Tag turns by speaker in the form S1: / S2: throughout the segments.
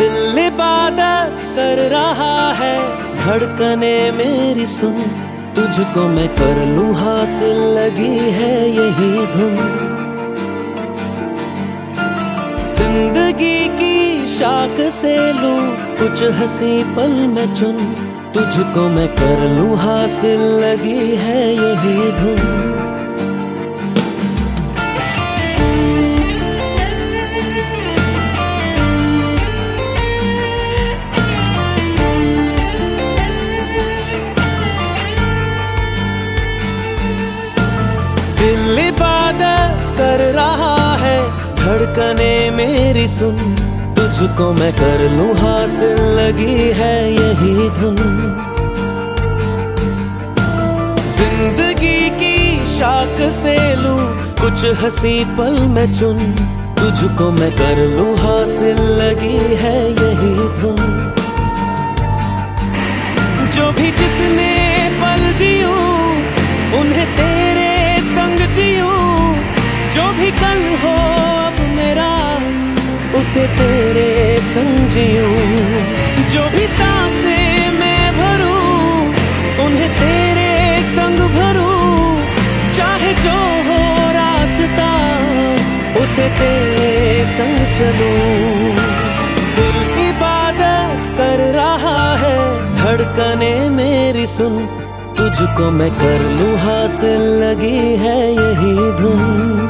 S1: दिल इबादत कर रहा है, धड़कने मेरी सुन, तुझको मैं कर लूं हासिल, लगी है यही धुन। जिंदगी की शाख से लूं कुछ हंसी पल में चुन, तुझको मैं कर लूं हासिल, लगी है यही धुन। दिल इबादत कर रहा है, धड़कने मेरी सुन, तुझको मैं कर लूं हासिल, लगी है यही धुन। जिंदगी की शाख से लूं कुछ हंसी पल में चुन, तुझको मैं कर लूं हासिल, लगी है यही धुन। जो भी जितने पल जियूं उन्हें तेरे संग जियूं, जो भी कल हो अब मेरा उसे तेरे संग जियूं। जो भी सांसें मैं भरूं उन्हें तेरे संग भरूं, चाहे जो हो रास्ता उसे तेरे संग चलूं। दिल इबादत कर रहा है, धड़कने मेरी सुन, तुझको मैं कर लूं हासिल, लगी है यही धुन।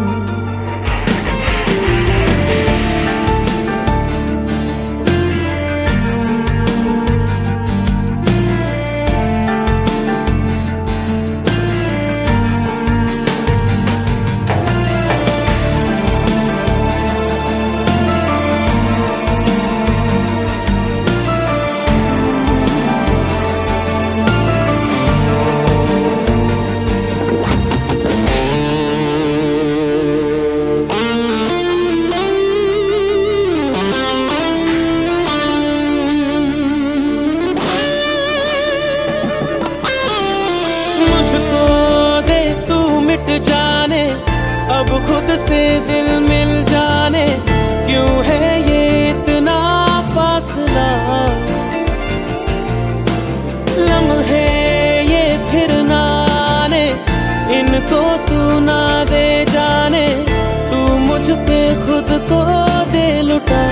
S1: जाने अब खुद से दिल मिल जाने, क्यों है ये इतना फासला। लम्हे ये फिर ना आने, इनको तू ना दे जाने, तू मुझ पे खुद को दे लुटा।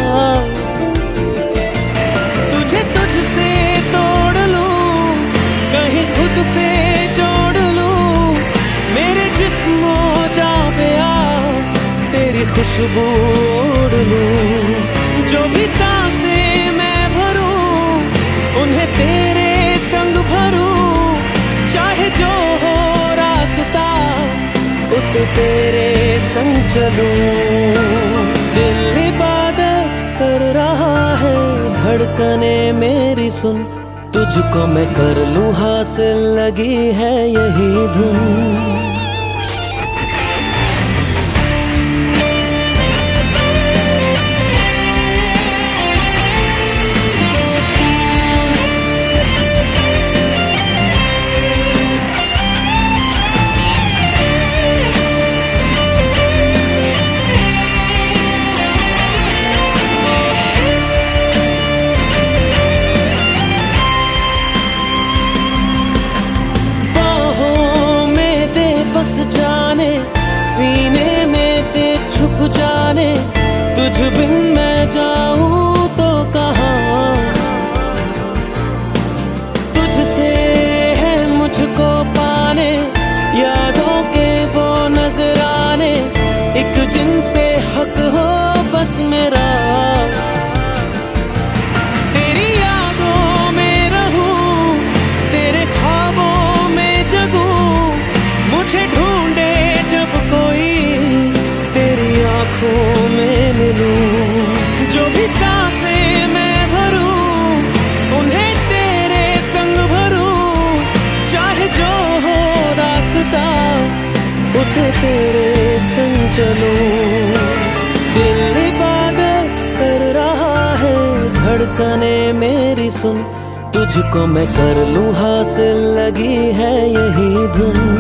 S1: तुझे तुझसे तोड़ लूं, कहीं खुद से जोड़ लूं, मेरे जिस्मो जा गया तेरी खुशबू ओढ़ लूं। जो भी सांसें मैं भरूं उन्हें तेरे संग भरूं, चाहे जो हो रास्ता उसे तेरे संग चलूं। दिल इबादत कर रहा है, धड़कने मेरी सुन, तुझको मैं कर लूं हासिल, लगी है यही धुन। जाने सीने में ते छुप जाने, तुझ बिन मैं जाऊं तो कहाँ। तुझसे है मुझको पाने, यादों के वो नजराने, एक जिन पे हक हो बस मेरा। तेरी यादों में रहूं, तेरे ख्वाबों में जगूं, मुझे ढूंढे जब कोई तेरी आंखों में मिलूं। जो भी सांसें मैं भरूं उन्हें तेरे संग भरूं, चाहे जो हो रास्ता उसे तेरे संग चलूं। दिल इबादत कर रहा है, धड़कने मेरी सुन, तुझको मैं कर लूं हासिल, लगी है यही धुन।